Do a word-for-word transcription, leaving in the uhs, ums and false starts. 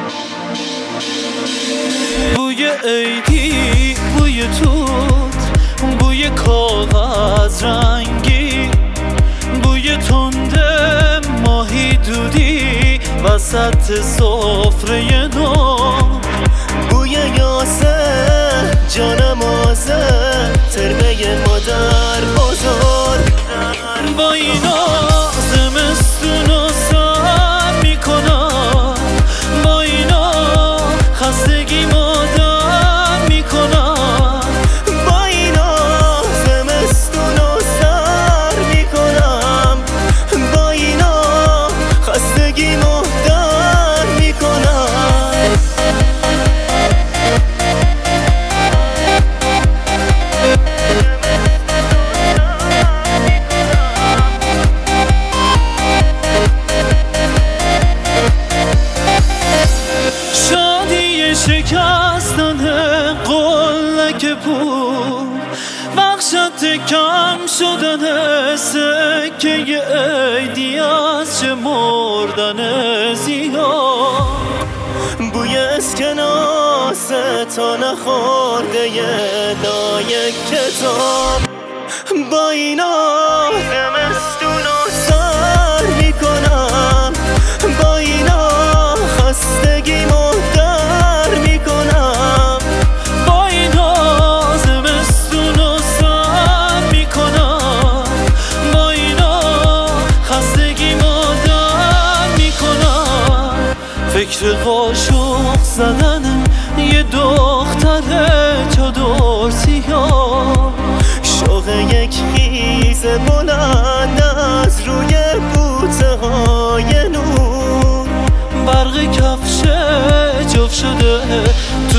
بوی عیدی، بوی توت، بوی کاغذ رنگی، بوی تند ماهی دودی وسط سفره نو، بوی یاسه جانمازه ترمه مادر بزرگ. با اینا زمستونو سر میکنم، با اینا خستگی مادر میکنم، با اینا زمستونو سر میکنم، با اینا خستگی مادر میکنم. شکستن قلک پول، بخشت کم شدن سکه عیدی از چه مردن زیاد. بوی اسکناس تا نخورده لای کتاب، با اینا زمستونو سر میکنم، با اینا خستگی مادر میکنم، با اینا زمستونو سر میکنم، با اینا خستگی مادر میکنم. فکر قاشق زدن یه دختر چادر سیاه، شوق یک خیز بلند از روی بوته های نور، برق کفش جفت شده تو